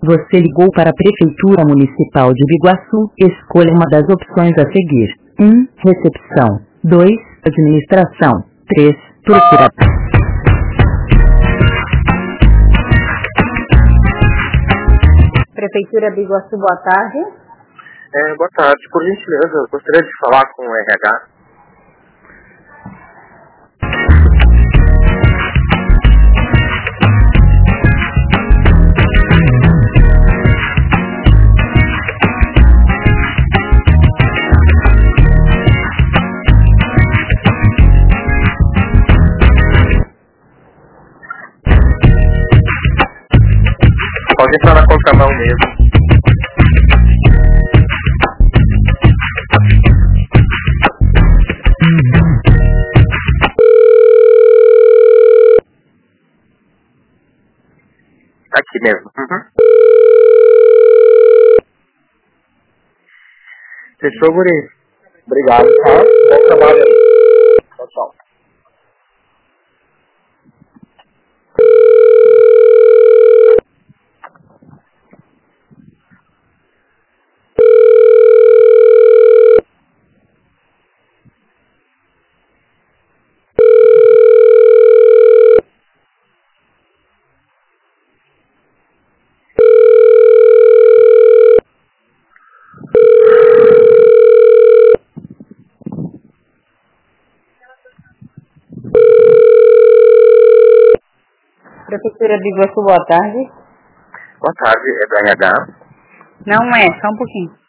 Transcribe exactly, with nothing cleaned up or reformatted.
Você ligou para a Prefeitura Municipal de Biguaçu. Escolha uma das opções a seguir. um. Recepção. dois. Administração. três. Procura. Prefeitura de Biguaçu, boa tarde. É, boa tarde. Por gentileza, eu gostaria de falar com o R H. Pode entrar na contramão mesmo. Aqui mesmo. Uhum. Fechou, guri? Obrigado, tá? Bom trabalho aí. Tchau, tchau. Prefeitura de Biguaçu, boa tarde. Boa tarde, é do R H. Não é, só um pouquinho.